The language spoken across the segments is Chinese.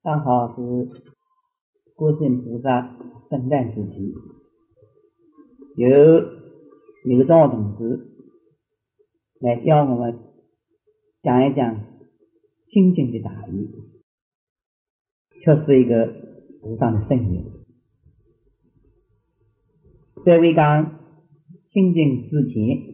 刚好是观世音菩萨圣诞时期，由刘兆同志来教我们讲一讲心经的大义，却是一个无上的圣言。在为讲心经之前，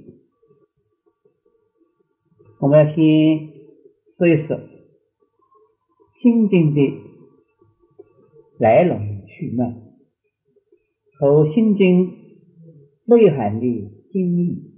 我们要先说一说心经的来龙去脉和心经内涵的经义，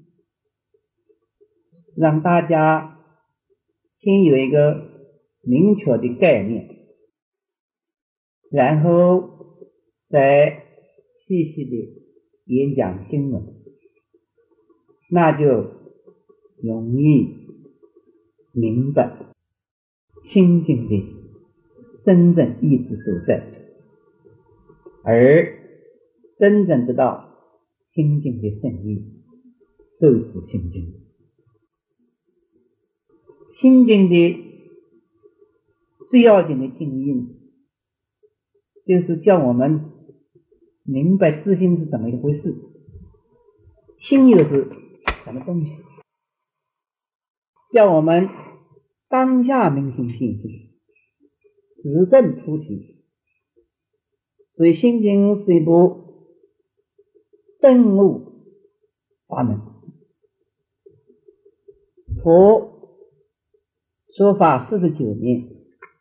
让大家先有一个明确的概念，然后再细细的演讲经文，那就容易明白心经的真正意志所在，而真正得到心经的圣意，就是心经。心经的最要紧的经义，就是叫我们明白自心是怎么一回事，心又是什么东西，叫我们当下明心见性，实证出奇。所以心经是一部顿悟法门。佛说法49年，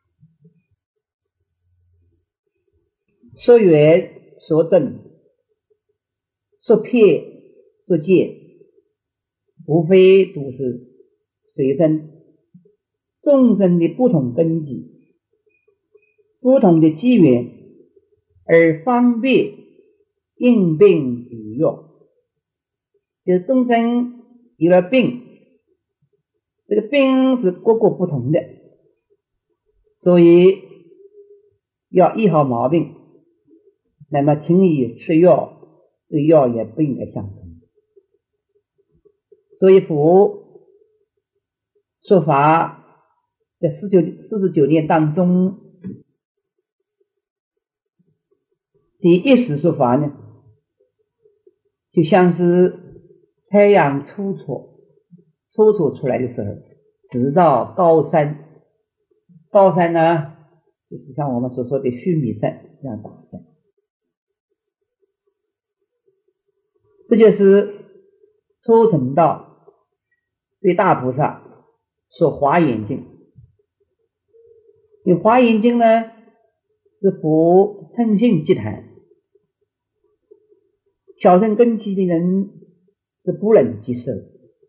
说缘说顿说撇说戒，无非都是随身众生的不同根基、不同的机缘，而方便应病与药。就是众生有了病，这个病是各个不同的，所以要医好毛病，那么轻易吃药，对药也不应该相同。所以佛说法在49年当中，第一时说法呢，就像是太阳初出来的时候，直到高山，高山呢就是像我们所说的须弥山这样大山。这就是初成道对大菩萨说华严经。因为华严经呢是佛诚信积谈，小乘根基的人是不能接受，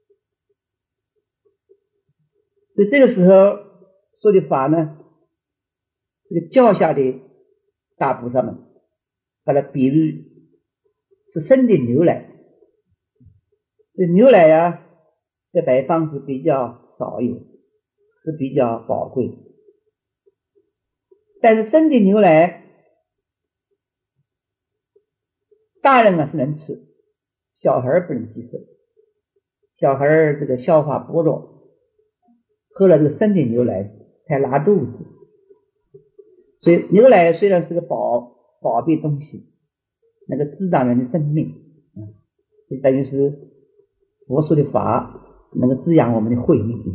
所以这个时候说的法呢，这个教下的大菩萨们把它比喻是生的牛奶。这牛奶啊，在北方是比较少有，是比较宝贵，但是生的牛奶大人是能吃，小孩不能接受。小孩这个消化不良，喝了这个生的牛奶才拉肚子。所以牛奶虽然是个宝贝东西，那个滋长人的生命，就等于是佛说的法能够滋养我们的慧命。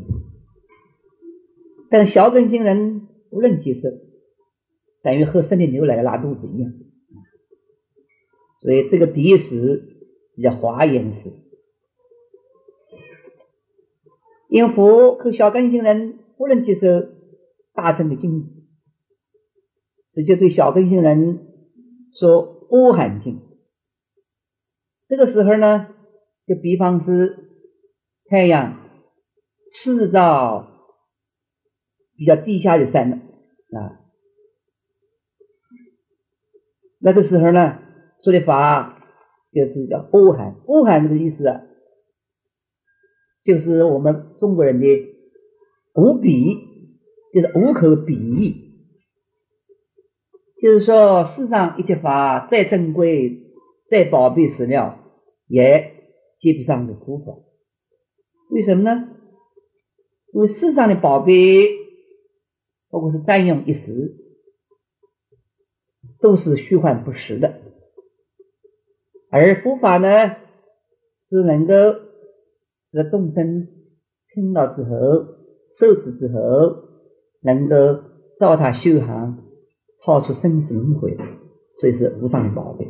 但小根性人不能接受，等于喝生的牛奶拉肚子一样。所以这个第一时叫华严时。因为佛和小根性人不能接受大乘的经义，所以就对小根性人说阿含经。这个时候呢，就比方是太阳赤照比较地下的山了那个时候呢，说的法就是叫阿含。阿含这个意思啊，就是我们中国人的无比，就是无可比拟。就是说世上一切法再珍贵再宝贝史料，也接不上这佛法。为什么呢？因为世上的宝贝不过是占用一时， 都是虚幻不实的。而佛法呢，是能够使众生听到之后，受持之后，能够照他修行，超出生死轮回，所以是无上的宝贝。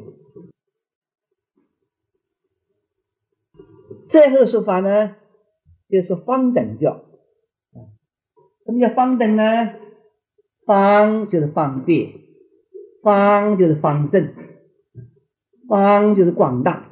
最后说法呢，就是说方等教。什么叫方等呢？方就是方便，方就是方正，方就是广大。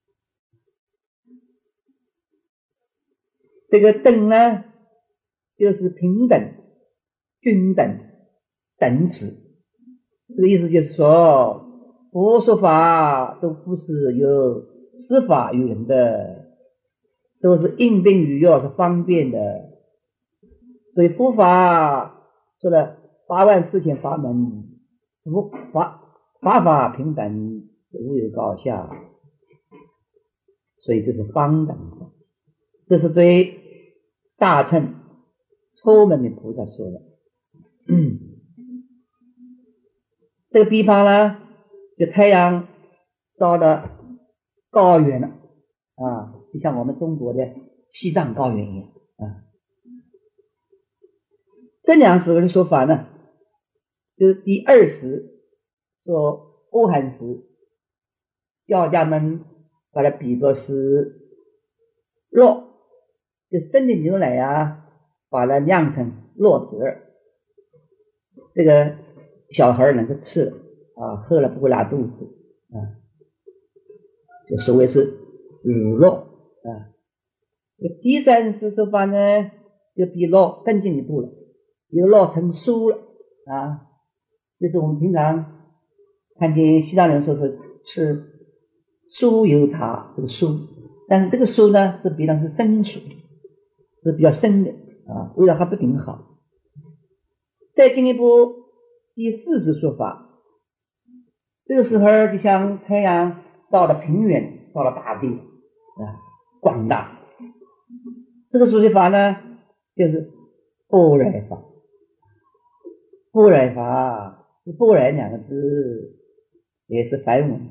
这个等呢，就是平等、均等、等持。这个意思就是说，佛说法都不是有司法有人的，都是应病与药，是方便的。所以佛法说了84000法门，法法平等，无有高下，所以这是方等。这是对大乘初门的菩萨说的。这个地方呢，就太阳到了高原了就像我们中国的西藏高原一样这两时候的说法呢，就是第二时说阿含时，教家们把它比作是酪，就生的牛奶把它酿成酪汁，这个小孩能够吃了喝了不会拉肚子就所谓是乳酪第三次说法呢，就比酪更进一步了，有酪成酥了就是我们平常看见西藏人说是吃酥油茶，这个酥，但是这个酥呢是比方是生酥，是比较生的味道还不顶好。再进一步第四次说法，这个时候就像太阳到了平原，到了大地广大。这个说的法呢，就是般若法。般若法，般若两个字也是梵文，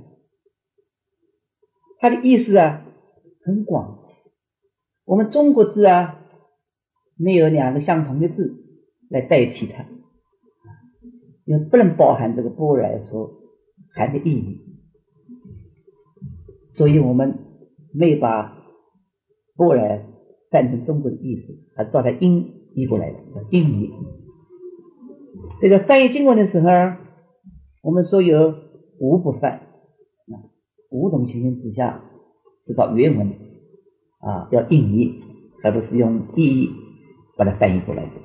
它的意思很广。我们中国字没有两个相同的字来代替它，因为不能包含这个般若所含的意义，所以我们没有把般若翻成中国的意思，而照它音译过来的，叫音译。这个翻译经文的时候，我们说有五不翻，5种情形之下是到原文要音译，而不是用意义把它翻译过来的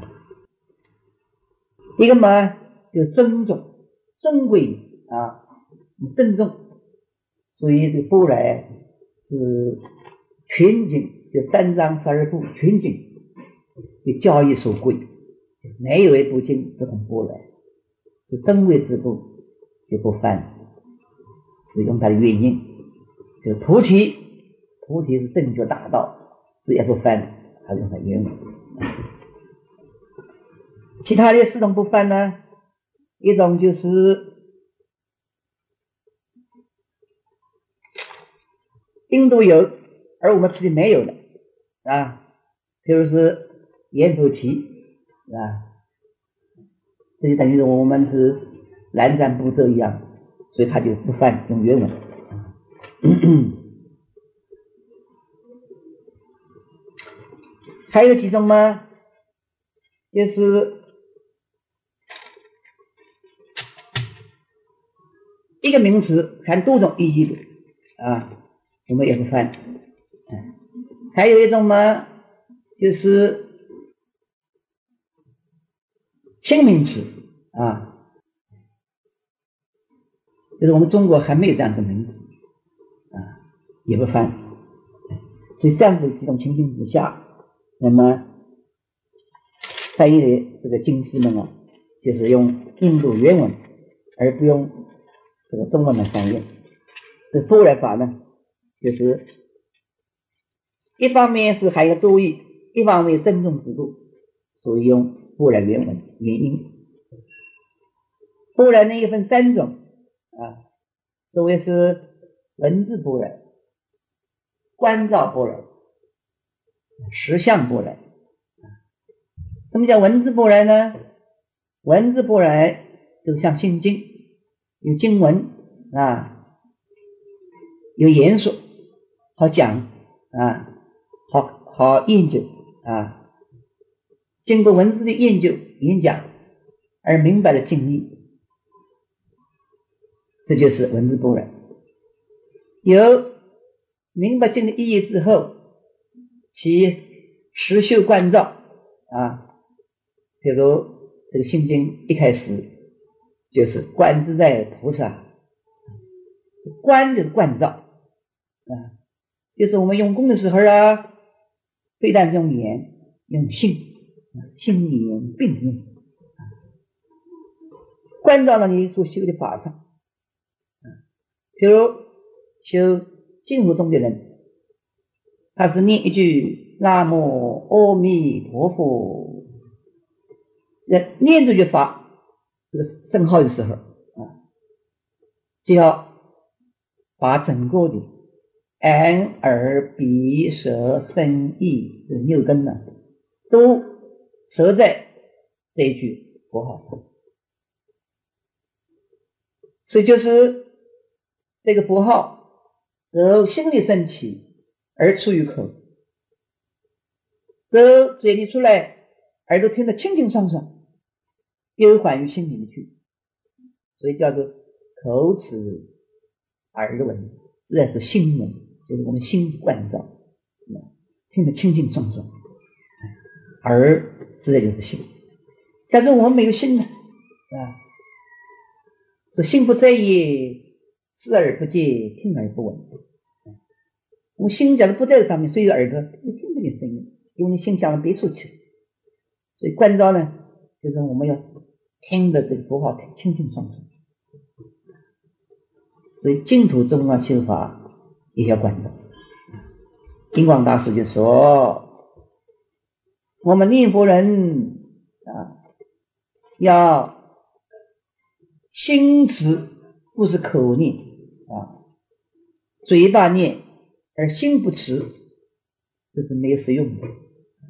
一个嘛，就尊重、尊贵郑重，所以这般若是全经，就3章12部全经的教义所归，没有一部经不同般若，就珍贵之部就不翻，是用它的原因，就菩提是正觉大道，所以也不翻，还用它原文。其他的4种不翻呢，一种就是印度有，而我们这里没有的比如是阎浮提这就等于我们是南瞻部洲一样，所以他就不翻，用原文还有几种吗？就是一个名词含多种意义的我们也不翻还有一种嘛，就是新名词就是我们中国还没有这样的名词也不翻。所以这样子几种情形之下，那么翻译的这个经师们就是用印度原文，而不用这个中文的翻译。这般若法呢，就是一方面是含有多义，一方面珍重之度，所以用般若原文原因。 般若呢也分3种啊，所谓是文字般若、观照般若、实相般若。什么叫文字般若呢？文字般若就像心经，有经文啊，有言说，好讲啊，好研究啊，经过文字的研究演讲而明白了经义，这就是文字般若。有明白经的意义之后，其实修观照啊，比如这个心经一开始就是观自在菩萨，观就是观照啊，就是我们用功的时候啊，非但用眼用心，心眼并用，观照了你所修的法上。比如修净土宗的人，他是念一句南无阿弥陀佛，念这句法这个圣号的时候啊，就要把整个的眼耳鼻舌身意的六根呢，都摄在这一句佛号上。所以就是这个佛号由心里升起而出于口，由嘴里出来，耳朵听得清清爽爽，又缓于心里面去，所以叫做口齿耳闻，自然是心闻，就是我们心观照，听得清清爽爽，耳自然就是心。假如我们没有心呢说心不在焉，视而不见，听而不闻。我们心假如不在这上面，所以耳朵你听不见声音，因为你心向了别处去。所以观照呢，就是我们要听的这个佛号清清爽爽。所以净土宗啊修法也要观照。印光大师就说，我们念佛人要心持，不是口念嘴巴念而心不持，这是没有实用的。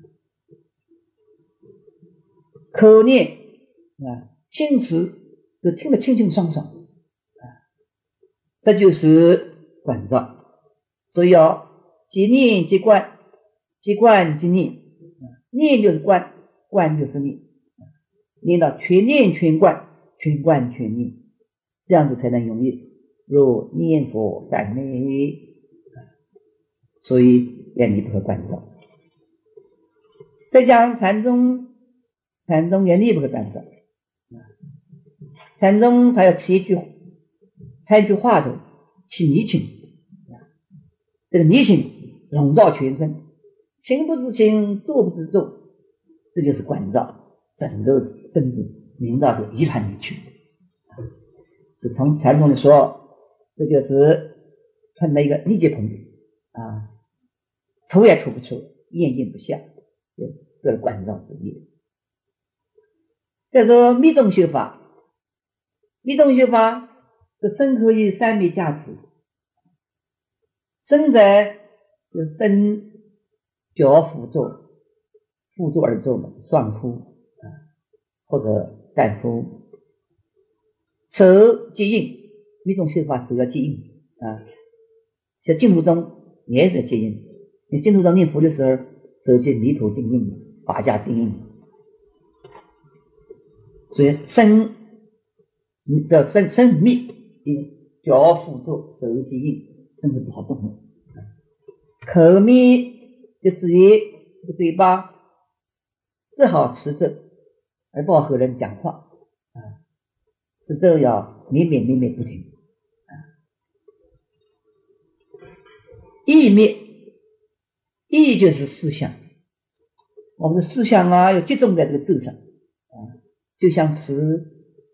口念心持就听得清清爽爽这就是观照。所以要即念即观，即观即念，念就是观，观就是念，念到全念全观，全观全念，这样子才能容易入念佛三昧。所以要离不可观照。再讲禅宗也离不可观照。禅宗他要起三句话头，起离情，这个离情笼罩全身，行不知行，坐不知坐，这就是观照，整个身子明到这一盘里去。所以从禅宗里说，这就是成了一个理解棚吐也吐不出，咽咽不下，这是观照之意。再说密宗修法，密宗修法是身可以三昧加持，身在就身脚辅助，辅助而坐嘛，双夫或者单夫，手接应，密宗修法手要接应像净土宗也是接应。你净土宗念佛的时候，手接泥土定印，法家定印。所以身，你只要身密，脚辅助，手接应，身体不好动。口密就至于嘴巴只好持咒，而不好和人讲话持咒要绵绵不停意灭，意就是思想，我们的思想要集中在这个咒上就像持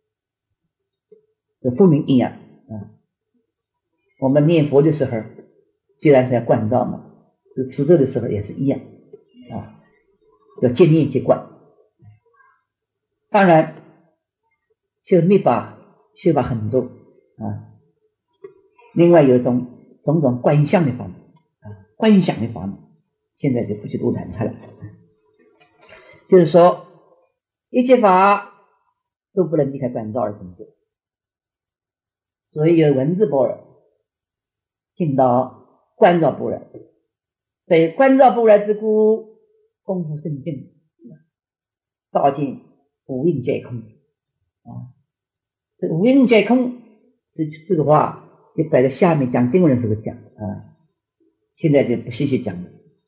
佛名一样我们念佛的时候既然是要观照嘛，持咒的时候也是一样要接念接观。当然修密法修法很多啊。另外有种种观相的法门啊，观想的法门，现在就不去多谈它了。就是说，一切法都不能离开观照而成就，所以有文字般若进到观照般若，在观照般若之故，功夫甚进，照见无印皆空啊。这个无印皆空这个话就摆在下面讲经文的时候讲啊，现在就不细细讲了。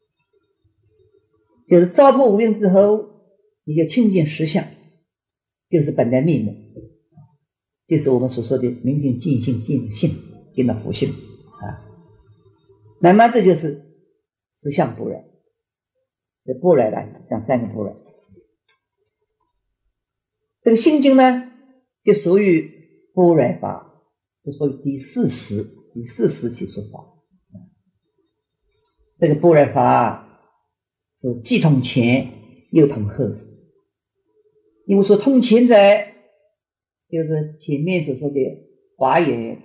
就是照破无印之后，你就亲见实相，就是本来面目，就是我们所说的明心见性见性见到佛性啊。那么这就是实相般若，这般若来讲三个般若。这个心经呢，就属于般若法，就属于第四时期说法。这个般若法是既通前又通后，因为说通前者，就是前面所说的华严、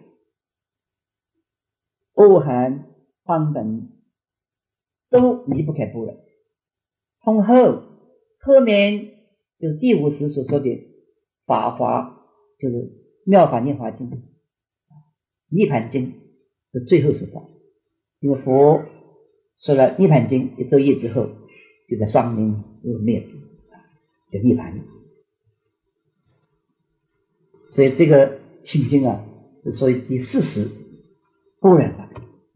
阿含、方等都离不开般若。通后面就是第五时所说的法华，就是妙法念华经、涅盘经是最后说法。因为佛说了涅盘经一昼夜之后，就在双灵入灭，就涅盘。所以这个心经啊，是属于第四时般若法。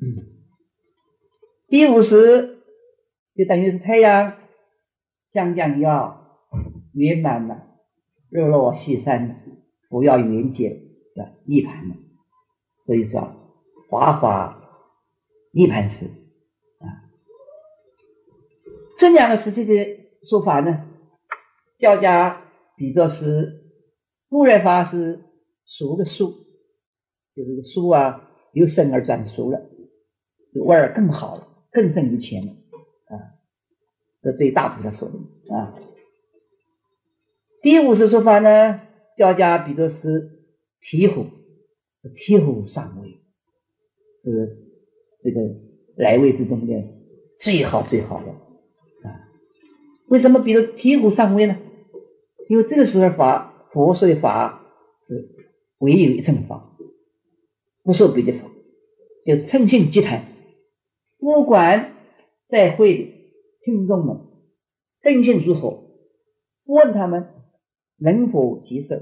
第五时就等于是太阳将要圆满了，日落西山了，佛要圆解了，涅盘了。所以说华法涅盘时啊，这两个时期的说法呢，教家比作是般若法是熟的熟，就是熟啊，由生而转熟了，味儿更好了，更胜于前了啊。这对大菩萨说的啊。第五时说法呢，教家比作是醍醐上位，是这个来位之中的最好的啊。为什么比作醍醐上位呢？因为这个时候佛说的法是唯有一乘法，不受别的法，就称性即谈。不管在会的听众们根性如何，问他们能否接受，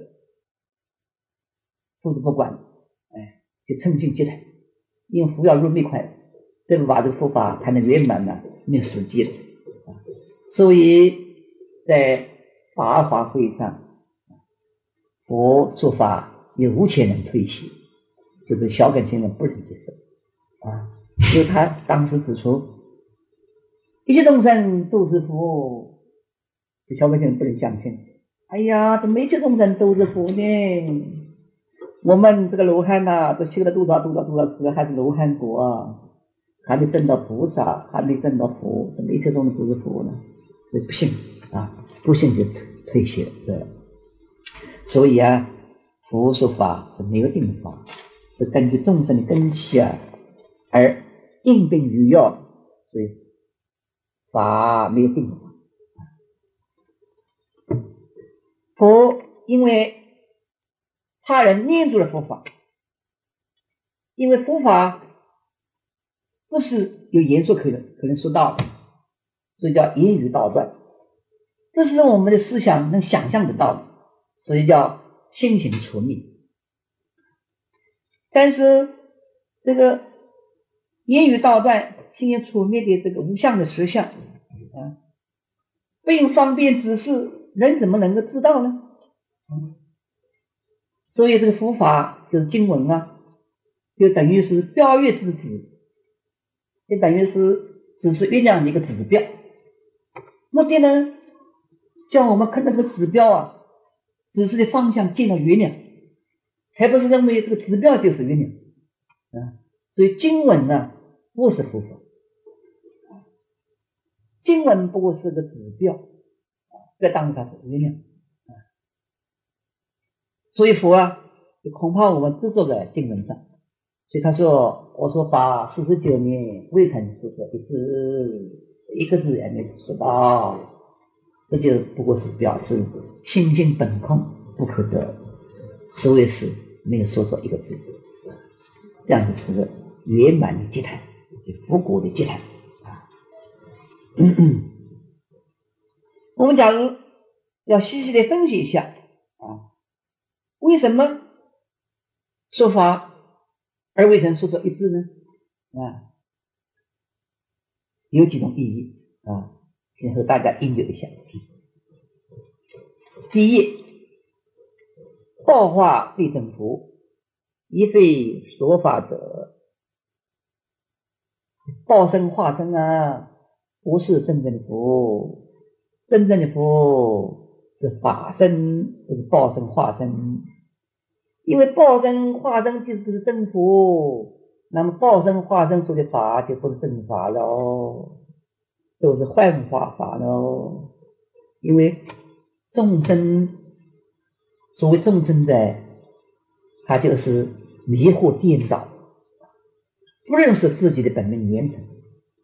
佛都不管，就称性即谈。因为佛要入灭快，这个把这个佛法谈得圆满了，没有实际了所以在法华会上，佛说法有5000人退席，就是小根性人不能接受啊。因为他当时指出一切众生都是佛，这小根性人不能相信。哎呀，这每一切众生都是佛呢，我们这个罗汉啊，都修了多少时，还是罗汉果啊，还没证到菩萨，还没证到佛，这每一切众生都是佛呢，所以不信啊，不信就退学了。所以啊，佛说法是没有定法，是根据众生的根器啊而应病与药，所以法没有定法。佛因为怕人念住了佛法，因为佛法不是有言说可能说到的，所以叫言语道断，不是我们的思想能想象得到的，所以叫心行除灭。但是这个言语道断心行除灭的这个无相的实相啊，并方便指示，人怎么能够知道呢？所以这个佛法就是经文啊，就等于是标月之子，就等于是只是月亮的一个指标。目的呢，叫我们看到这个指标啊，指示的方向见到月亮，还不是认为这个指标就是月亮啊。所以经文呢，不是佛法，经文不过是个指标，不要当它是月亮啊。所以佛啊， 就恐怕我们执着在经文上。所以他说，我说法49年未曾说一字，一个字也没说到，这就不过是表示心性本空不可得，所谓是没有说一个字，这样子是个圆满的结谈，就佛果的结谈啊。我们假如要细细的分析一下啊，为什么说法而未曾说一字呢？啊，有几种意义啊，先和大家研究一下。第一，报化非正佛，亦非说法者。报身化身啊，不是真正的佛，真正的佛是法身，不是报身化身。因为报身化身就不是真佛，那么报身化身说的法就不是真法喽，都是幻化法喽。因为众生，所谓众生在，他就是迷惑颠倒，不认识自己的本命原成，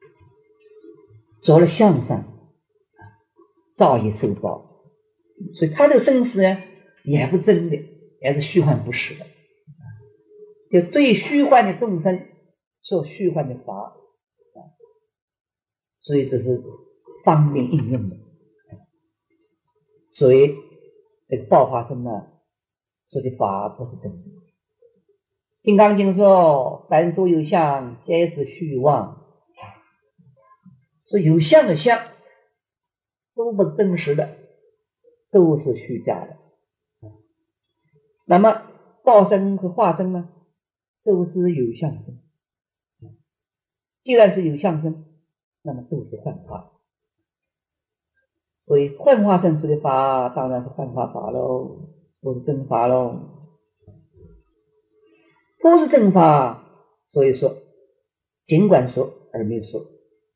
着了相上，造业受报，所以他的生死呢也不真的，也是虚幻不实的，就对虚幻的众生说虚幻的法，所以这是方便应用的。所以这个报化身呢，说的法不是真的。金刚经说，凡所有相，皆是虚妄。说有相的相都不真实的，都是虚假的。那么报身和化身呢，都是有相身。既然是有相身，那么都是幻化。所以幻化身说的法当然是幻化法喽，不是真法喽。不是正法，所以说尽管说而没有说。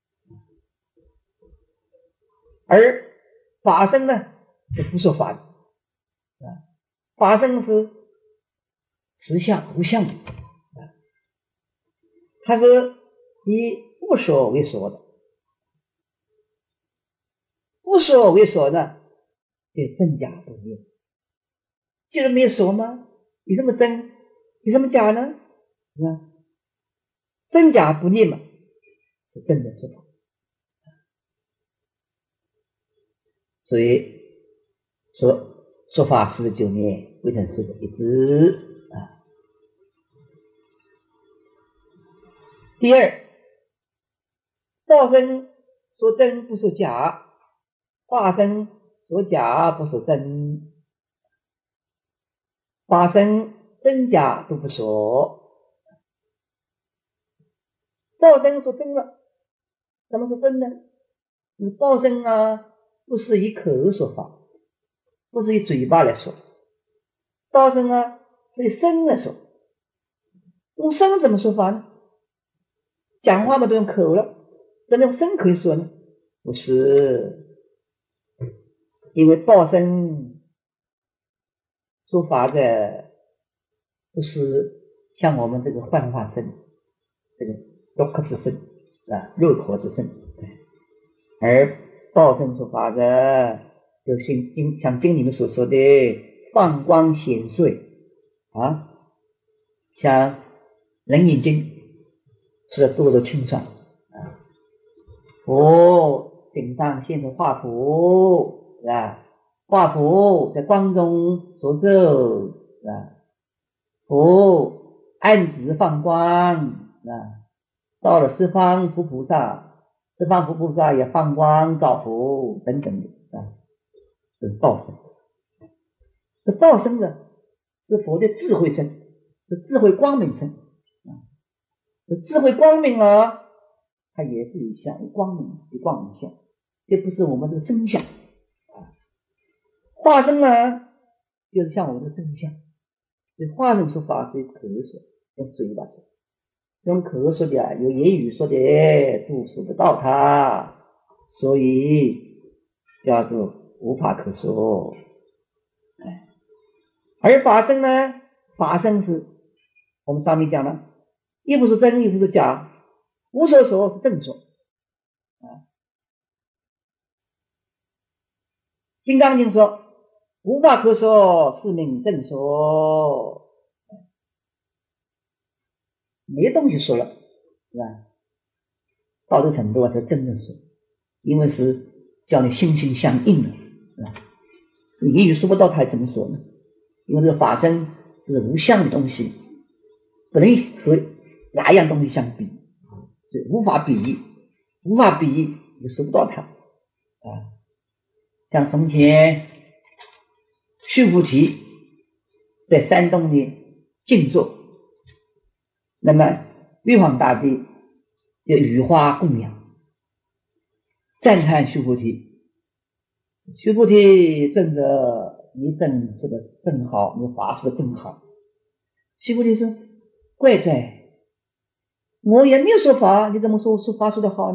而法身呢就不说法的，法身是实相无相的，它是以不说为说的。不说为说呢，就真假不灭。既然没有说吗？有什么真，有什么假呢？真假不灭嘛，是真的说法。所以说法49年未曾说一字啊。第二，报身说真不说假，化身说假不说真，法身真假都不说。报身说真了，怎么说真呢？你报身啊，不是以口说法，不是以嘴巴来说，报身啊是以身来说。用身怎么说法呢？讲话嘛都用口了，怎么用身可以说呢？不是，因为报身说法的不是像我们这个幻化身，这个肉壳之身啊，肉口之身，而报身说法的就像经里面所说的放光显碎啊，像楞严经说的多清爽啊，佛顶上现出画符是吧？画符在光中所奏是吧？佛暗指放光啊，到了十方佛菩萨，十方佛菩萨也放光照佛等等的啊，这是报身。这报身的是佛的智慧身，是智慧光明身啊。这智慧光明啊，它也是有相，有光明，有光明相，这不是我们这个身相啊。化身呢，就是像我们的身相。所以化身说法是用口说，用嘴巴说，用口说的啊，有言语说的都说不到它，所以叫做无法可说。而法身呢， 法身是我们上面讲了，一不是真，一不是假，无所说是正说。金刚经说无法可说，是名正说，没东西说了，是吧？到这程度才真正说，因为是叫你心心相应的，是吧？这个言语说不到，他怎么说呢？因为这个法身是无相的东西，不能和哪样东西相比，所以无法比喻，无法比喻就说不到它啊。像从前须菩提在山洞里静坐，那么玉皇大帝就羽花供养，赞叹须菩提，须菩提尊者，你真说的真好，你法说的真好。须菩提说，怪哉，我也没有说法，你怎么说法说的好呢？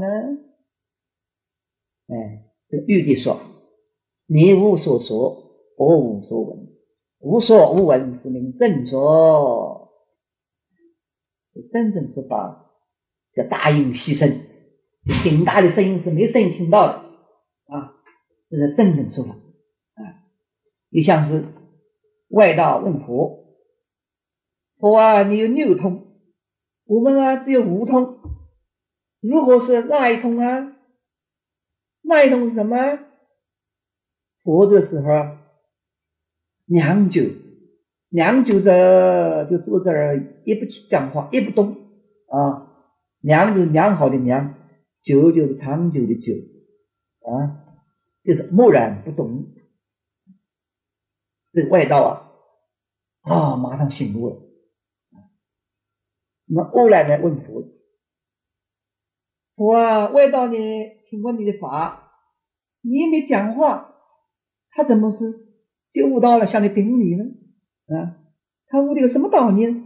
这个玉帝说，你无所说，我无所闻，无所无闻是名正说。真正说法叫大音希声，顶大的声音是没声音听到的啊，这是真正说法啊。就像是外道问佛，佛啊，你有六通，我们啊只有五通，如果是那一通啊？那一通是什么？佛的时候酿酒，酿酒的就坐这儿，也不讲话，也不动啊。酿就是酿好的酿，酒就是长久的酒啊，就是默然不动。这个外道马上醒悟了。那么欧来呢问佛，佛啊，外道呢，请问你的法，你也没讲话，他怎么是就悟到了向你顶礼呢？他悟的有什么道理呢？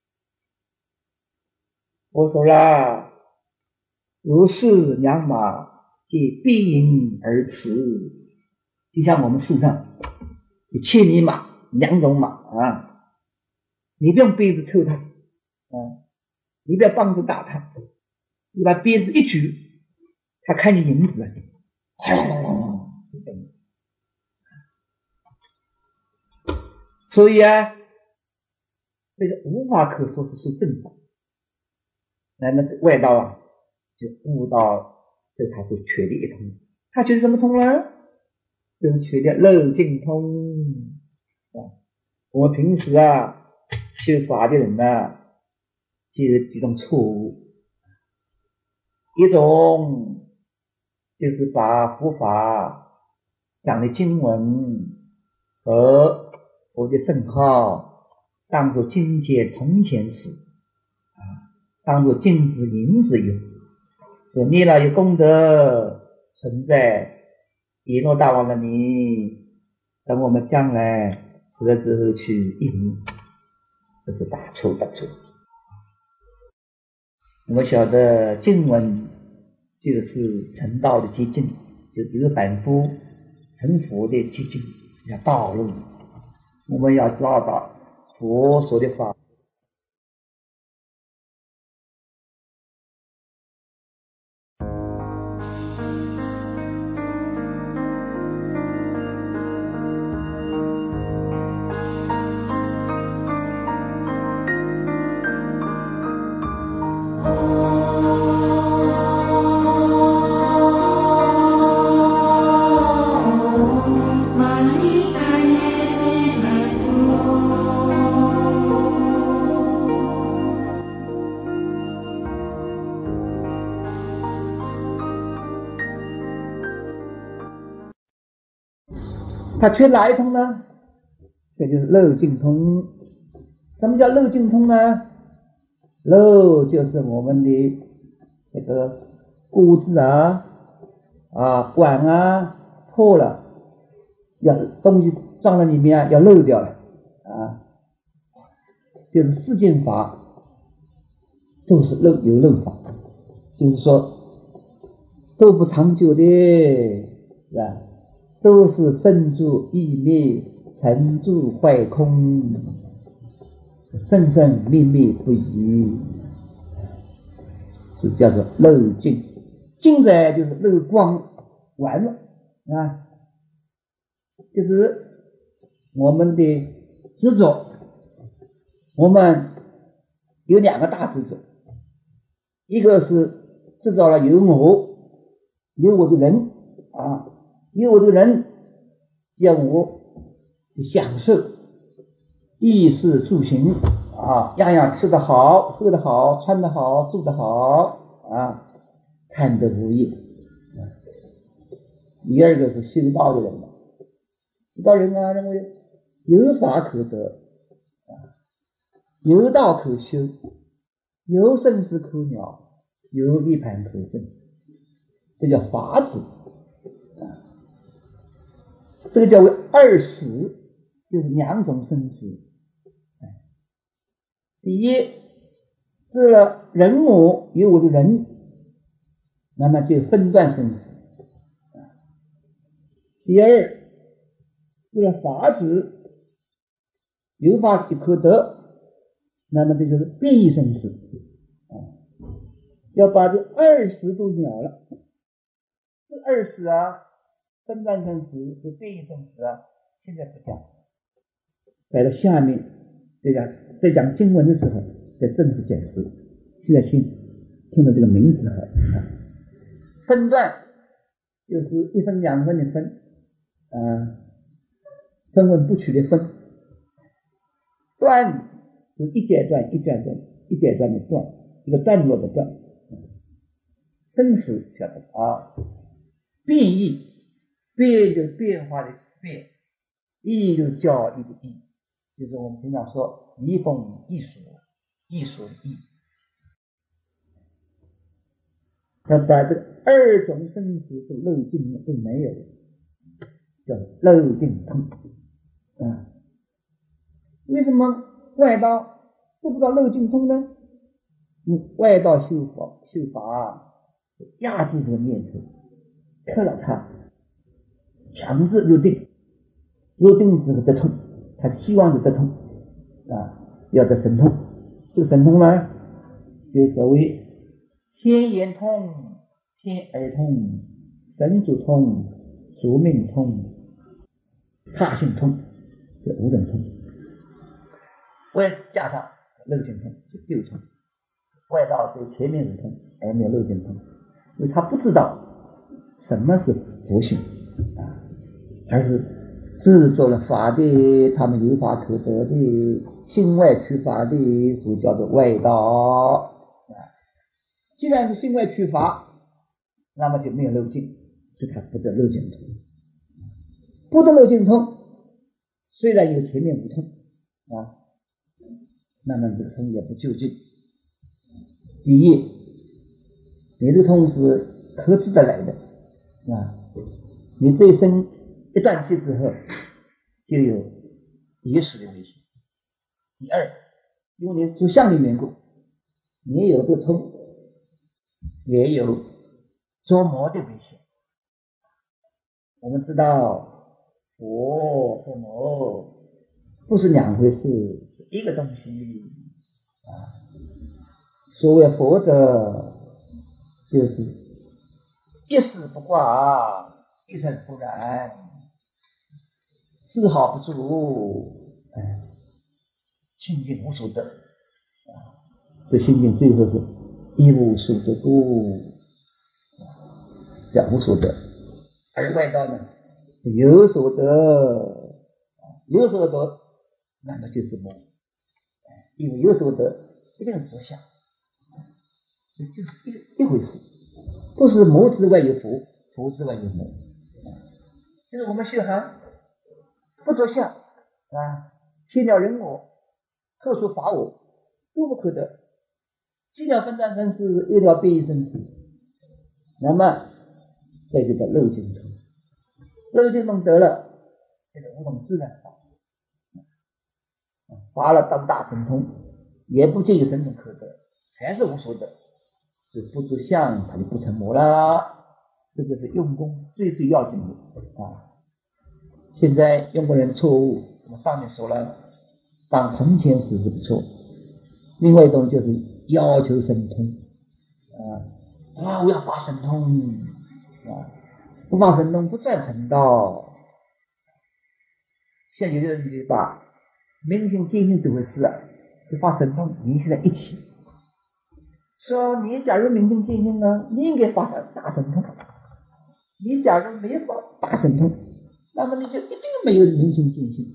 我说啦，如是两马皆必因而驰，就像我们世上有千里马两种马啊，你不用鞭子抽它你不要棒子打它，你把鞭子一举，它看见影子所以这个无法可说是说正法。那么外道就悟到这他所缺的一通，他缺什么通呢？就是缺的漏尽通我们平时修法的人几种错误，一种就是把佛法讲的经文和佛的圣号当作金钱铜钱使当作金子银子用，说你了有功德存在，阎罗大王的你等我们将来死了之后去应用，这是大错特错。我们晓得经文就是成道的捷径，就是一个凡夫成佛的捷径，叫道路。我们要知道佛说的法它缺哪一通呢？这就是漏尽通。什么叫漏尽通呢？漏就是我们的这个锅子碗破了，要东西装在里面要漏掉了就是四件法都是有漏法，就是说都不长久的，是吧？都是生住异灭，成住坏空， 生生灭灭不已，就叫做漏尽。尽在就是漏光完了啊，就是我们的执着。我们有两个大执着，一个是制造了有我的人啊，有我的人，要我享受衣食住行啊，样样吃得好，喝得好，穿得好，住得好啊，贪得无厌。第二个是修道的人，修道人啊，认为有法可得，有道可修，有生死可了，有涅槃可证，这叫法子。这个叫为二死，就是两种生死。第一，知了人我有我的人，那么就分段生死。第二，知了法子有法就可得，那么这就是变异生死。要把这二死都了了，这二死啊，分段生死和变异生死啊，现在不讲，摆到下面在讲经文的时候再正式解释。现在听到这个名字分段就是一分两分的分，分文不取的分，段就一阶段一阶段一阶段的段，一个段落的段。生死晓得啊，变异，变就变化的变，异就教义的义，就是我们经常说移风易俗，易俗的易。要把这二种生死都漏尽了，都没有了，叫漏尽通啊。为什么外道做不到漏尽通呢？外道修法压制这个念头，克了它，强制入定，入定之后得通，他希望是得通要得神通。这个神通呢，就所谓天眼通、天耳通、神足通、宿命通、他性通，这五种通，外加上漏尽通，就六通。外道对前面是通，而没有漏尽通，因为他不知道什么是佛性而是制作了法的，他们有法可得的，心外取法的，所以叫做外道既然是心外取法，那么就没有漏尽，所以他不得漏尽通。不得漏尽通，虽然有前面无通那么这个通也不究竟。第一，你这个通是可知得来的你这一生一断气之后就有野史的危险。第二，因为你住相的缘故，你有这个通，也有捉魔的危险。我们知道佛和魔不是两回事，是一个东西所谓佛的就是一丝不挂，一尘不染，丝毫不住，清净无所得这心经最后是一无所得故，叫无所得。而外道呢是有所得，有所得那么就是魔，因为有所得一定是佛相，就是一回事，不是魔之外有佛，佛之外有魔。就是我们修行不着相先了人我，后出法我，都不可得。既了分段生死，又了变异生死，那么这就叫漏尽通。漏尽通得了，这个五种自然法，发了当大神通，也不见有神通可得，还是无所得。是不着相，它就不成魔了。这就是用功最要紧的现在用功人错误，我们上面说了， 当铜钱使是不错。另外一种就是要求神通我要发神通不发神通不算成道。现在有的人就把明心见性这回事就发神通联系在一起，说你假如明心见性呢，你应该发大神通；你假如没有发大神通，那么你就一定没有明心见性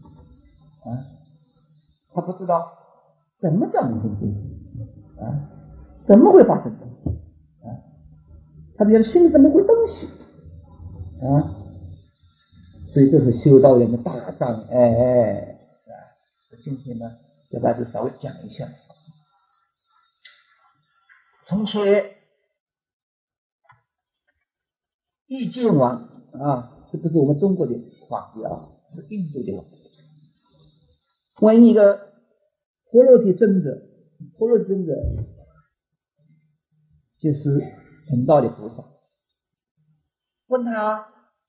他不知道什么叫明心见性怎么会发神通他觉得心什么会东西所以这是修道人的大障碍今天呢给大家稍微讲一下。从前易见王这不是我们中国的皇帝是印度的王，问一个婆罗提尊者，婆罗提尊者就是成道的菩萨，问他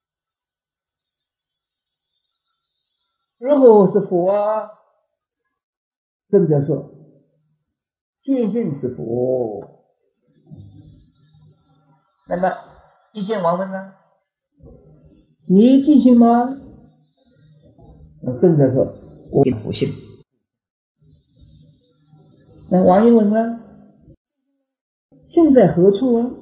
如何是佛尊者说见性是佛。那么易见王问呢，你见性吗？尊者说我不信。那王爷问呢，性在何处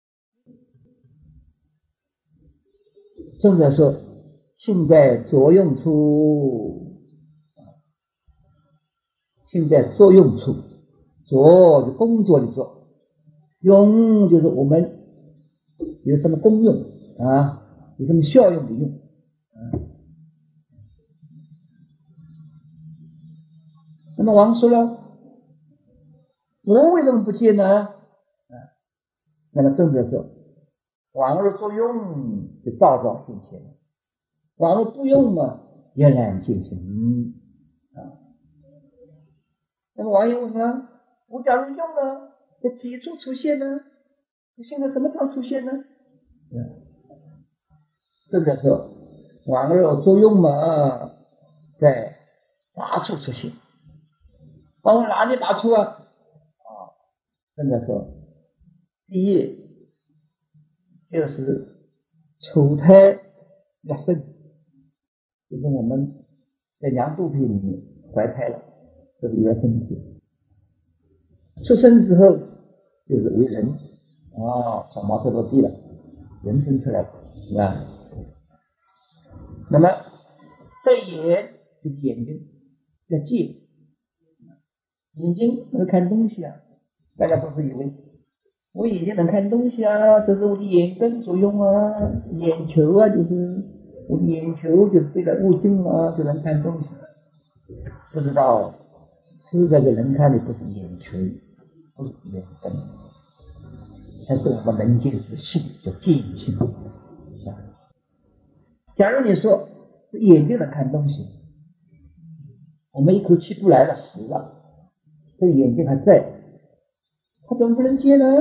尊者说性在作用处。性在作用处，作就工作的作，用就是我们有什么功用有什么效用的用那么王说了，我为什么不见呢那么尊者说，王若作用就照照现前，王若不用嘛也然见性那么王爷问了，我假如用了，在几处出现呢？性在什么地方出现呢？尊者说，王若作用嘛，在八处出现。王问哪里八处尊者说，第一就是丑胎越生，就是我们在娘肚皮里面怀胎了，这是原生体。出生之后就是为人小毛头落地了，人生出来是吧？那么在眼就是眼睛要见，眼睛能看东西大家不是以为我眼睛能看东西这是我的眼根作用眼球就是我的眼球就是对着物镜就能看东西，不知道是这个人看的不是眼球，不是眼根，但是我们能见之性叫见性假如你说是眼睛能看东西，我们一口气不来了死了，这眼睛还在，它怎么不能见呢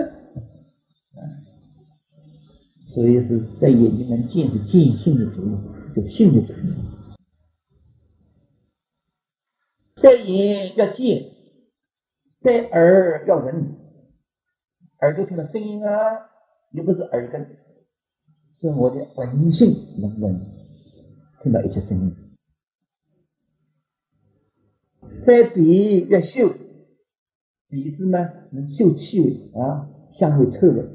所以是在眼睛能见是见性的作用，就是性的作用。在眼要见，在耳要闻，耳朵听到声音又不是耳根，是我的闻性能闻，听到一切声音。在鼻要嗅，鼻子呢能嗅气味香味臭味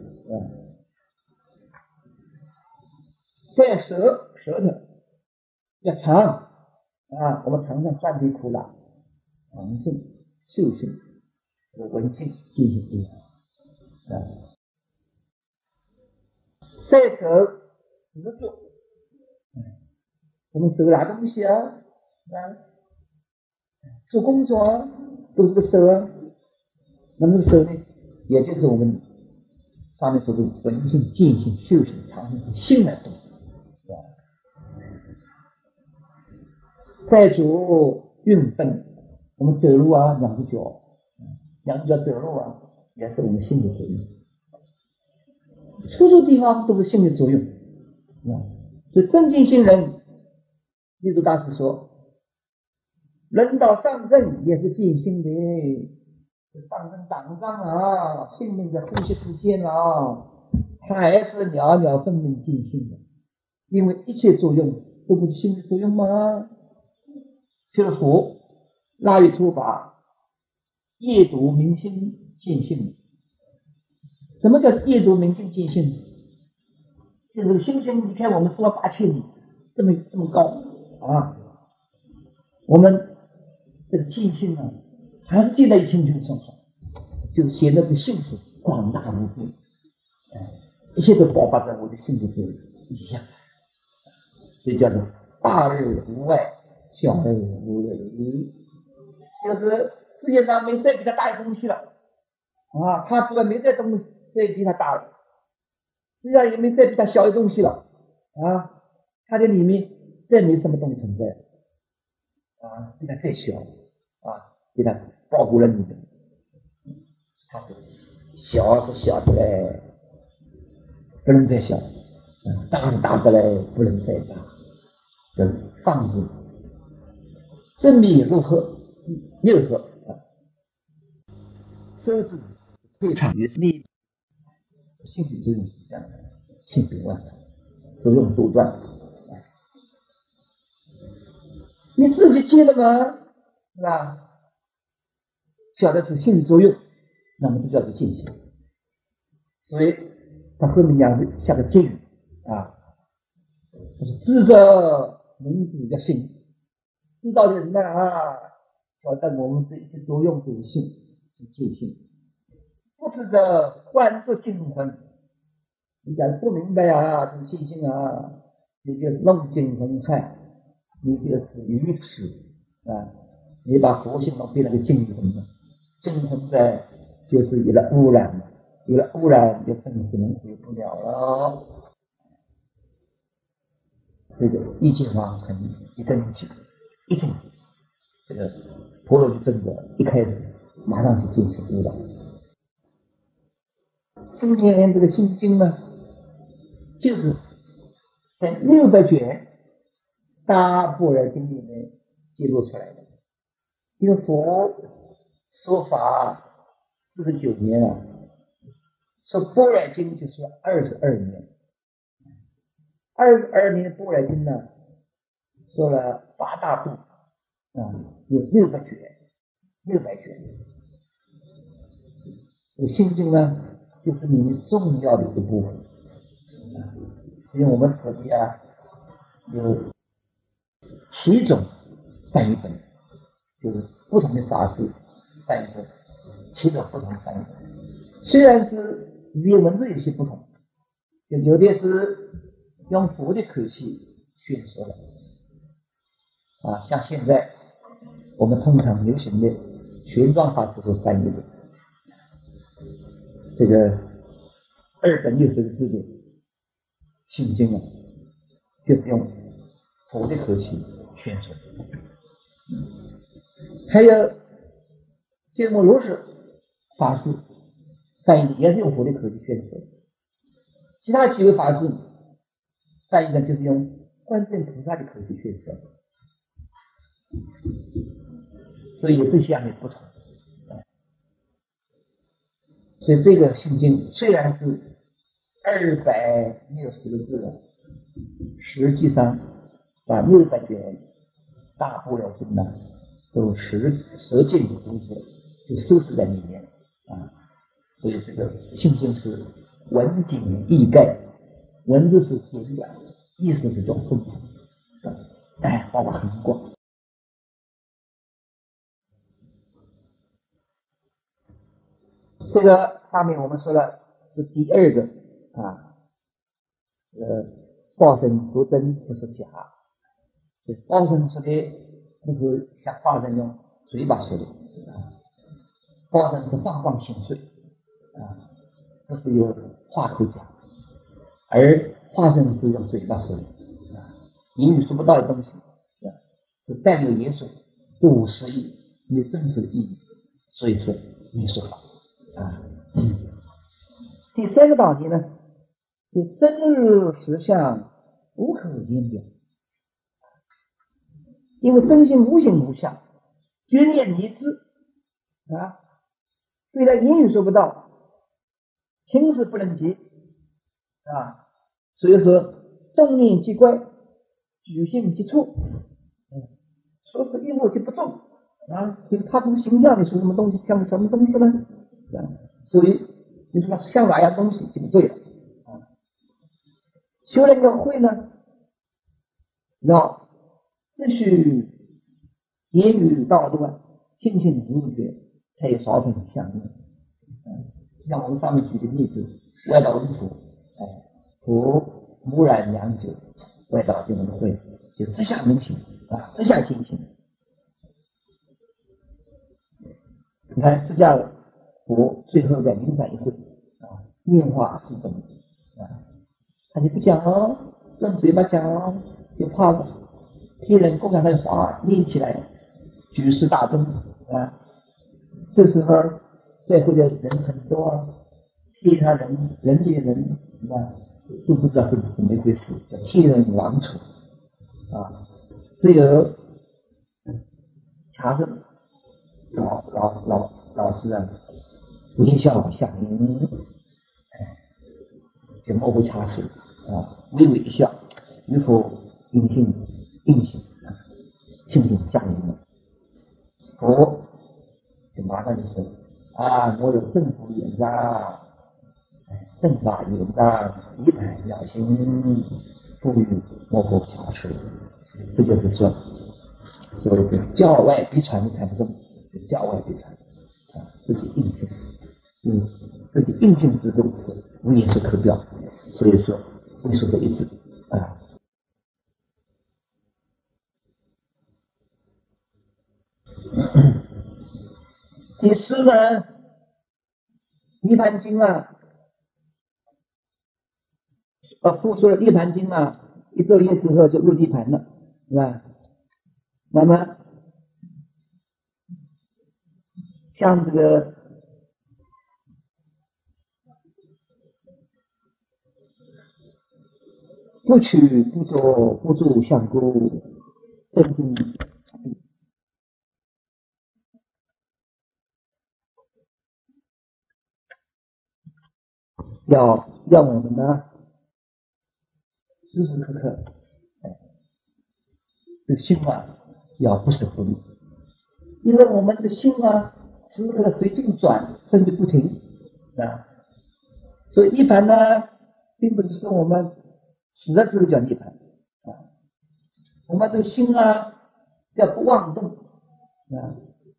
在舌头要尝我们尝尝酸甜苦辣，尝性嗅性闻性进行一在手执着我们手拿东西做工作都是个手那么这个手呢也就是我们上面说的闻性见性嗅性尝性性来动在足运奔，我们走路两只脚走路也是我们性的作用，处处地方都是性的作用所以正见性人，立足大师说， 轮到上阵也是尽兴的，上阵打仗啊，性命在呼吸之间啊，它还是袅袅分明尽兴的，因为一切作用都不是心的作用吗？就是佛腊月初八夜读明心尽兴。什么叫夜读明心尽兴？就是星星，你看我们48000里，这么高啊，我们这个尽兴啊，还是记得清清楚楚，就是显得这个性是广大无边，一切都爆发在我的性质之以下，所以叫做大日无外，小日无内，就是世界上没再比它大的东西了啊，它之外没再比它大了，世界上也没再比它小的东西了啊，它的里面再没什么东西存在啊，比它再小啊，比它包裹了你的，它是小是小的嘞，不能再小，大是大的嘞，不能再大，就是放置。正密如何？又何啊？收之退场于力，性质作用是这样的，性并万端，作用多端。你自己记了吗？是吧？晓得是性质作用，那么就叫做尽性。所以他后面下个敬啊，就是知者能知的性，知道的人呢啊，晓得我们这一切作用都是性，是尽性。不知者观作精魂，你假如不明白啊，这个尽性啊，你就是弄精魂害，你就是愚痴啊！你把佛性弄变成个精魂了，精魂在就是有了污染了。有了污染，就生死能回不了了。这个一句话很一根起，一定这个婆罗尊者一开始马上就进行污染。今天这个心经呢，就是在600卷大般若经里面记录出来的。因为佛说法49年啊。说般若经就说22年，22年的般若经呢，说了8大部有600卷，心经呢就是里面重要的一个部分所以我们此地有7种翻译本，就是不同的法师翻译本，7种不同的翻译本，虽然是语言文字有些不同，有的是用佛的口气宣说的像现在我们通常流行的玄奘法师所翻译的这个260个字的心经就是用佛的口气宣说。还有鸠摩罗什法师翻译的也是用佛的口气宣说，其他几位法师翻译的就是用观世音菩萨的口气宣说，所以这些也不同。所以这个心经虽然是260个字的，实际上把600卷大般若经呢都实践的东西就收拾在里面所以这个心经是文景意概，文字是简短，意思是种丰富包括很广。这个上面我们说了是第2个报身说真不说假，报身说的不是像化身用嘴巴说的报身是放光心碎不是有话口讲，而化身是用嘴巴说的言语说不到的东西是带有言说不无实意，没有真实的意义，所以说没说法第3个道理呢，就真如实相无可言表，因为真心无形无相， 觉念离知啊，虽然言语说不到，情识不能及啊，所以说动念即乖，举性即处，说是一物即不中啊，所以他从形象里属什么东西，像什么东西呢？所以你说他像哪样东西就不对了啊。修那个慧呢，要自诩言语道断，心性无觉，才有少分相应。就像我们上面举的例子，外道无佛，佛无染良久，外道就能会就直下明行啊，直下进行。你看释迦佛最后在灵山一会啊，念化四众啊，他就不讲哦，用嘴巴讲哦，就怕替人共享他的话念起来，举世大众啊。这时候在会的人很多啊，替他人界人啊都不知道是怎么一回事，叫替人王处啊。只有查圣老师啊，微笑响应，就模糊查实啊，微微一笑，与否应性啊，性情相应了。佛就马上就说啊，我有正法眼障，正法眼障，一盘妙心，赋予模糊查实，这就是说所谓的教外必传的禅宗，就教外必传啊，自己印性，自己印性之后无言是可表，所以说会说的一致啊。第四呢，涅盘经啊，复说了涅盘经啊，一昼夜之后就入涅盘了，是吧？那么像这个不取不着不住相故，正定要我们呢时时刻刻这个心啊要不舍不离，因为我们这个心啊时时刻刻随境转，甚至不停啊。所以涅盘呢，并不是说我们死了之后叫涅盘啊，我们这个心啊叫不妄动啊，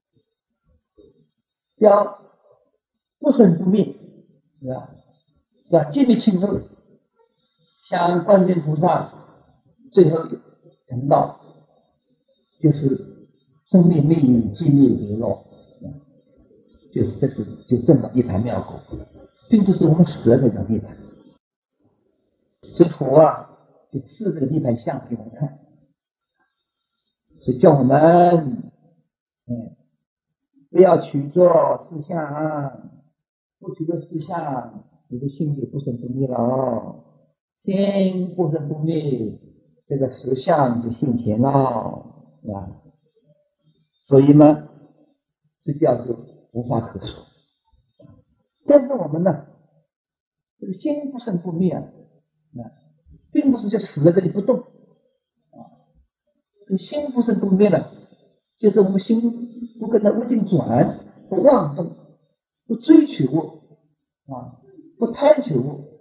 叫不生不灭啊，叫寂灭清净。像观世音菩萨最后成道，就是生灭灭于寂灭流落，就是这是就证到涅盘妙果，并不是我们死了才叫涅盘。所以佛啊，就示这个涅盘相给我们看，所以叫我们，不要取作事相，不取作事相，你的心就不生不灭了哦。心不生不灭，这个实相就现前了啊。所以呢，这叫做无话可说。但是我们呢，这个心不生不灭啊，并不是就死在这里不动啊。这个心不生不灭呢，就是我们心不跟它无尽转，不妄动，不追求物啊，不贪求物，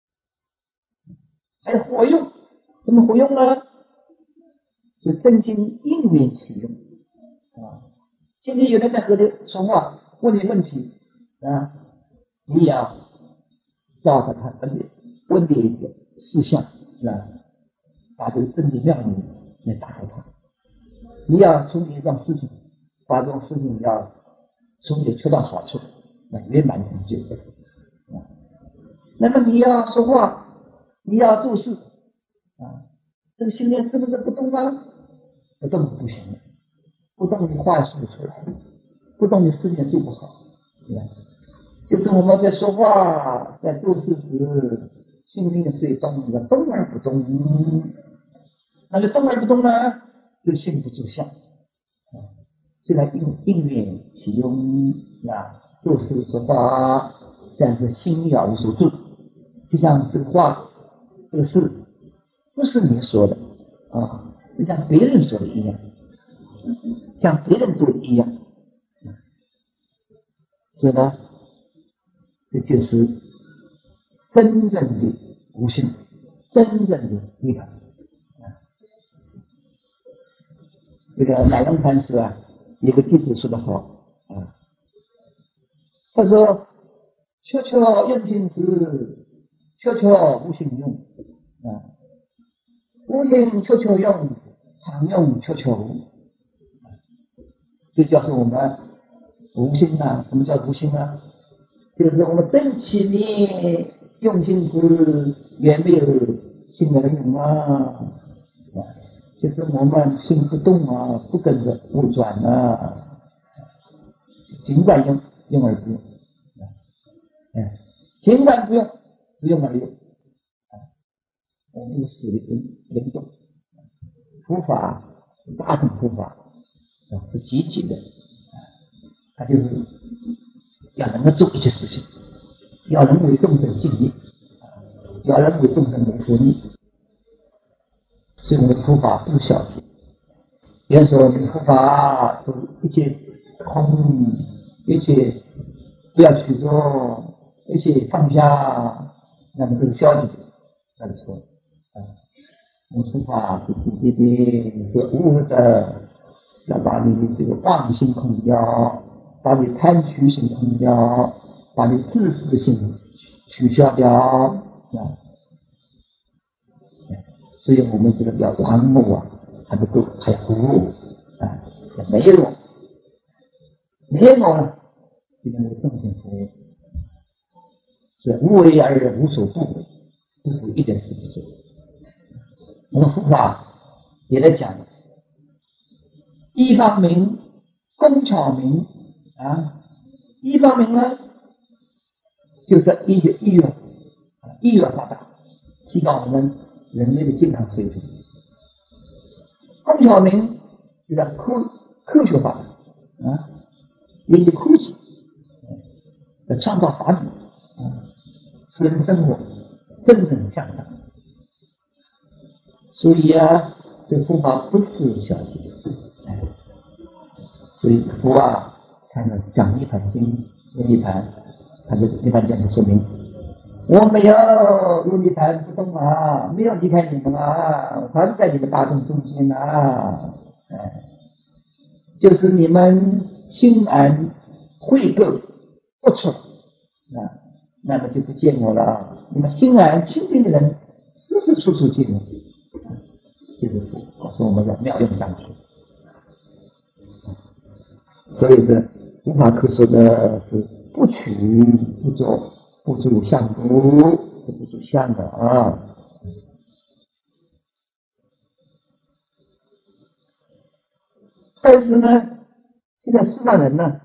还有活用。怎么活用呢？就真心应缘起用啊。今天有人在和你说话，问你问题啊，你也要照着他问你一些事项啊，把这个真理妙理来打开它。你要处理一桩事情，把这种事情要处理得到好处，圆满成就啊。那么你要说话，你要做事啊，这个心念是不是不动啊？不动是不行的，不动你话说不出来，不动你事情做不好，对吧？就是我们在说话在做事时，心念虽动，要动而不动。那就动而不动呢，就心不住相。 虽然应缘其用啊，做事说话，但是心了无所住。就像这个话，这个事不是你说的啊，就像别人说的一样，像别人做的一样。所以呢，这就是真正的无心，真正的涅槃。这个乃龙禅师啊，有个句子说得好啊，他说：悄悄用心时，悄悄无心用啊，无心悄悄用，常用悄悄无。这就是我们无心啊。什么叫无心啊？就是我们真起念用心时，也没有心来用啊。就是我们心不动啊，不跟着不转啊，尽管用而不用，尽管不用而用，我们是联动。佛法大乘佛法是积极的，它就是要能够做一些事情，要能为众生尽力，要能为众生谋福利。所以我们的佛法不是消极。别人说你的佛法都一切空，一切不要去做，一切放下，那么这是消极的，那是错的。我们佛法是积极的，是悟着，要把你的这个妄心空掉，把你贪取心空掉，把你自私心取消掉。所以我们这个叫玩物啊，还不够，还要无啊，没有了，就跟那个正性服务，是无为而无所不为，不是一点事不做。我们佛法也在讲，一方面工巧明啊，一方面呢就是医学发达，提高我们人类的健康水平。工巧明就叫科学发达啊，研究科技，来创造法律啊，使人生活真正向上。所以啊，这个佛法不是消极的，所以佛啊，看到讲涅槃经，有涅槃，他就涅槃经就说明我没有如涅槃不动啊，没有离开你们啊，我还是在你们大众中间啊，就是你们心安慧垢不出啊，那么就不见我了。你们心安清净的人，时时处处见我。就是佛告诉我们的妙用当处。所以这无法可说的是不取不作，不住相不，是不住相的啊。但是呢，现在世上人呢，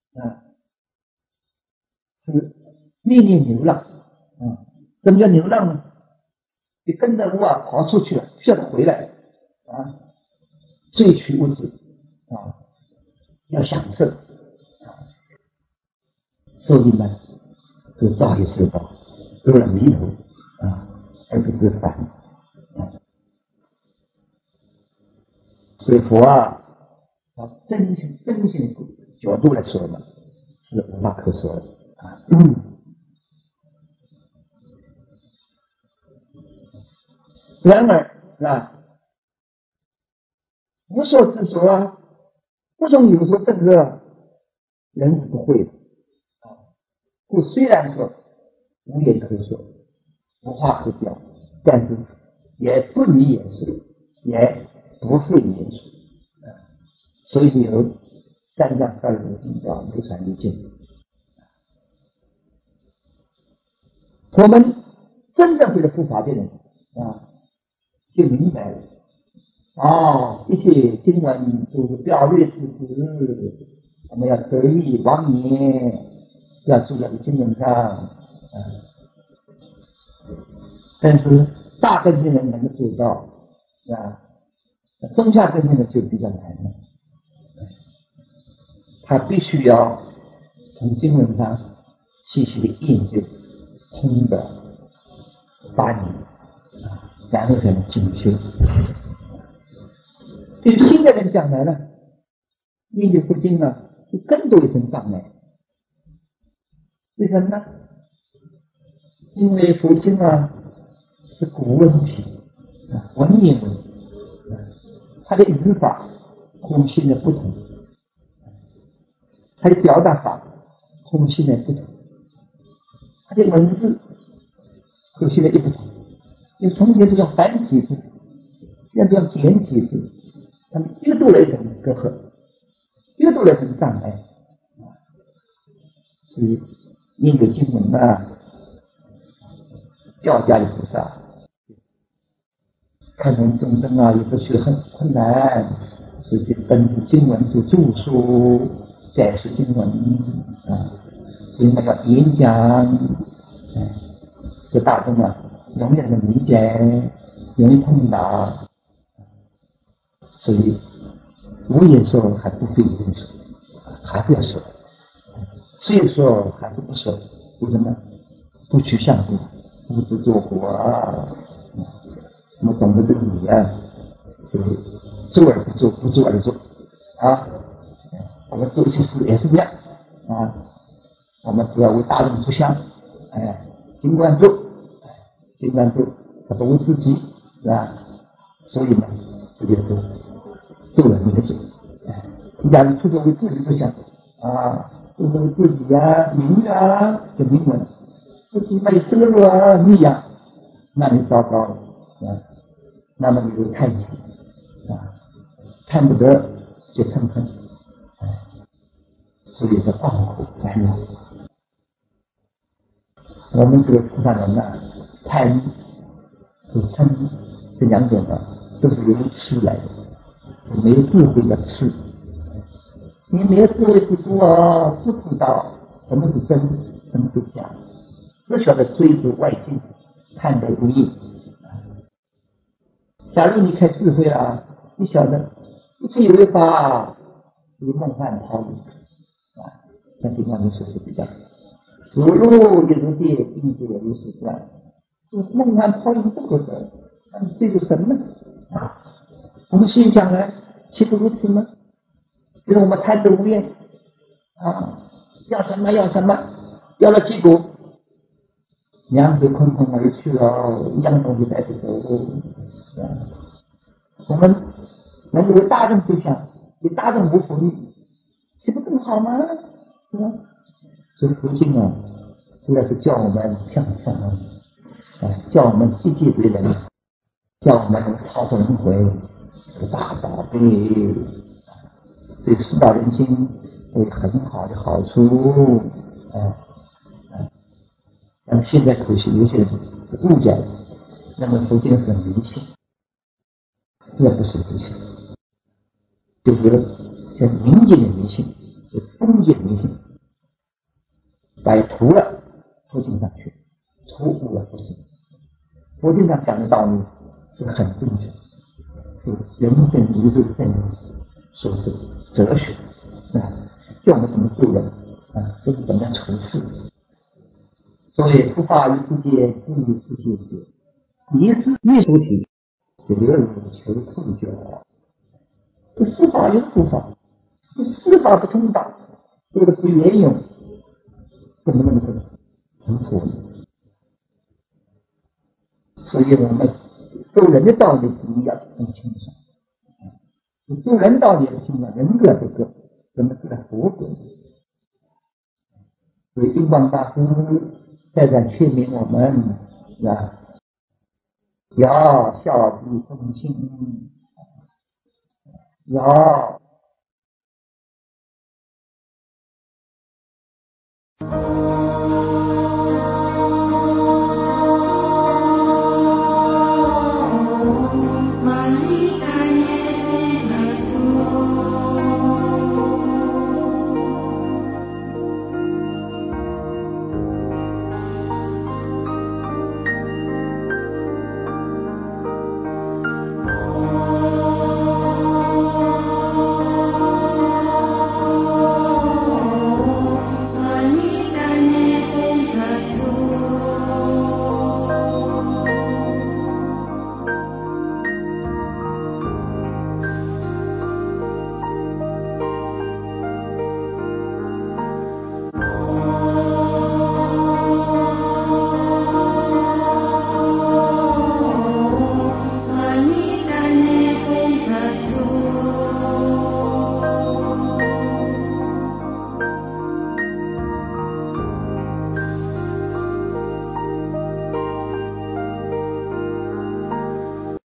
是念念流浪啊。什么叫流浪呢？你跟着我啊跑出去了，不晓得回来啊，追取物质啊，要享受啊，所以呢，就造业受报，入了迷途啊，而不知返啊。所以佛啊，从真心角度来说呢，是无话可说的啊。然而啊，无所之说啊，不从有所证恶，人是不会的啊。故虽然说无言可说，无话可表，但是也不宜言说，也不会言说啊。所以有三藏十二部经叫流传于经。我们真正会了佛法的人啊，就明白了一切经文都是表略出之，我们要得意忘年，要注在经文上但是大根性人能够做到中下根性人就比较难了他必须要从经文上细细的研究通的8年，然后才能进修。对于新的人讲来呢，研究佛经呢，就更多一层障碍。为什么呢？因为佛经啊是古文体，文言文，它的语法和现在不同，它的表达法和现在不同，它的文字和现在也不同。因为从前都要繁体字，现在都要简体字，那么又多了一层隔阂，又多了一层障碍。所以研究经文啊，教家的菩萨看见众生啊，有的学很困难，所以就本着经文做著书，再是经文所以要演讲，使大众啊容易能理解，容易通达。所以无言说还不非言说，还是要说。虽说还是不说，为什么？不趋向度，不知做果啊。我们懂得这个理啊，所以做而不做，不做而做啊。我们做一些事也是这样啊。我们不要为大众着想，尽管做，他不为自己，是吧？所以呢，这就是做人的做。你假如处处为自己着想啊，都是为自己啊，名誉啊，就名闻，自己没有收入啊，利养，那你糟糕了。那么你就贪心贪不得就嗔恨，所以是放苦烦恼。我们这个世上人呢，贪和嗔这两种呢，都是由痴来的，没有智慧的痴。你没有智慧之故不知道什么是真，什么是假，只晓得追逐外境，贪得无厌。假如你开智慧了，你晓得不自以为法，如梦幻泡影像这样的说是比较如露亦如电，应作如是观。梦幻泡影不可得，那你追求什么呢？我们心想来，岂不如此吗？因为我们贪得无厌要什么要什么，要了结果两手空空而去了，一样东西带不走。我们能够为大众着想，为大众无福利，岂不更好吗？是吧？所以佛经主要是叫我们向上叫我们积极为人，叫我们超脱轮回，是大宝贝，对四大人心有很好的好处但现在可惜有些人是误解，认为佛经是迷信，实在不是迷信，就是像民间的迷信，是封建迷信，摆脱了佛经上去，突兀了佛经。佛经上讲的道理是很正确，是人生宇宙的真理，说是哲学叫我们怎么做人就是怎么样处事。所以不法于世界，不于世界也。一是艺术体，第二求透教。这司法有不法，这司法不通达，做的不圆融，怎么能够成佛呢？所以我们做人的道理一定要分清楚。做人道理不清楚，人格不够，怎么做佛格？所以印光大师再在劝勉我们要孝悌忠信，要